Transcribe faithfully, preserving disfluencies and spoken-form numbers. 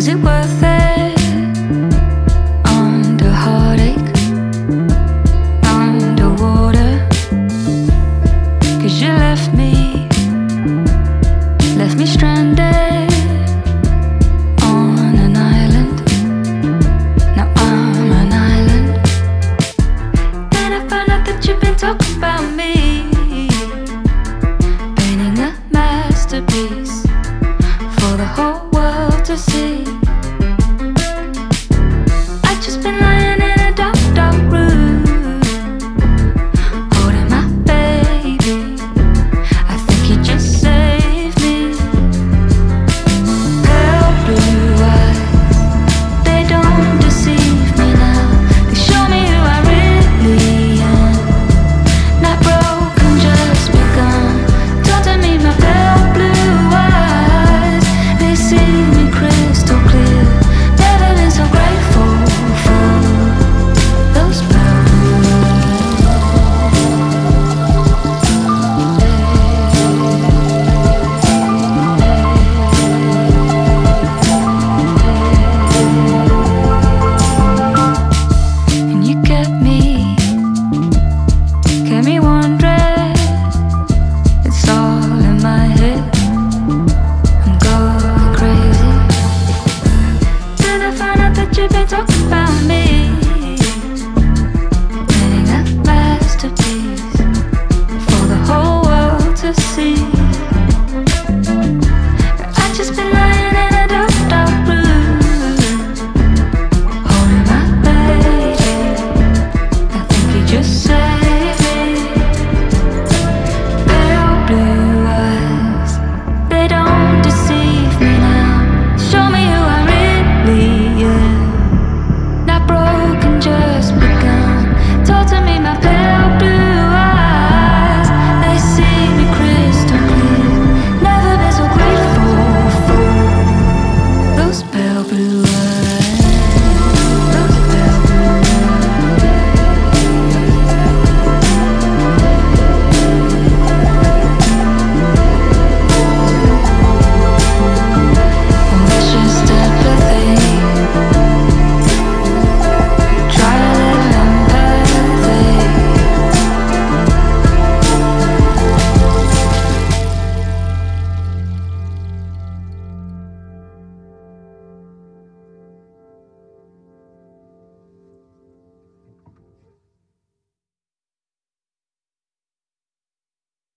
Was it worth it? Under heartache, underwater. Cause you left me, left me stranded on an island. Now I'm an island. Then I found out that you've been talking about me, painting a masterpiece for the whole world to see.